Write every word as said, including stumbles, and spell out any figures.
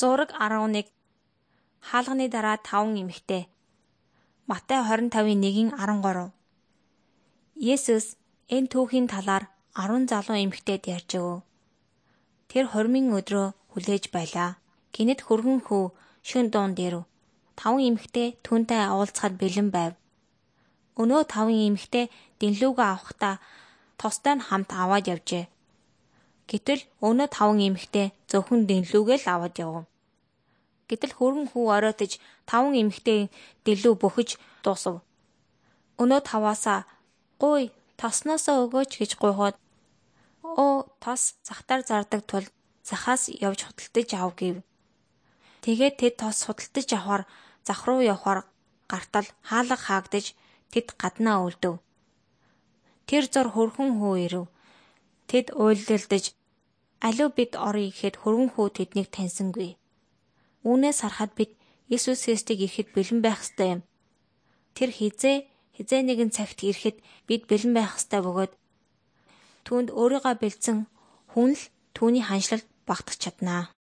Зураг арван нэг. Хаалганы дараа таван эмэгтэй. Матай двадцать пять нэг арван гурав. Есүс энэ түүхийн талаар арван залуу эмэгтэйд ярьж өг. Тэр хормын өдрөө хүлээж байлаа. Гэнэт хөргөн хүү шөнө дунд ирэв. Таван эмэгтэй түүнтэй уулзахад бэлэн байв. Өнөө таван эмэгтэй дэллүүгээ авахдаа тустай нь хамт аваад явжээ. Гэтэл өнөө таван эмэгтэй зөвхөн дэллүүгээ л аваад явв. Гэтэл хөргөн хүү оройтож таван эмэгтэй дэллүү бөхөж дуусав. Өнөө таваасаа "Гуй, тосноосоо өгөөч" гэж гуйхад "Оо, тос захтаар зардаг тул захаас явж худалдаж ав" гэв. Тэгээд тэд тос худалдаж авахар зах руу явхаар гартал хаалга хаагдаж тэд гаднаа үлдэв. Тэр зур хөргөн хүү ирэв. Тэд уйлдалдаж "Алив бид оръё" гэхэд хөргөн хүү тэднийг таньсангүй. Үүнээс харахад бид Есүс Христийг ирэхэд бэлэн байх ёстой юм. Тэр хизээ хизээ нэгэн цагт ирэхэд бид бэлэн байх ёстой бөгөөд түүнд өөрийгөө бэлдсэн хүн л түүний ханшлалд багтах чаднаа.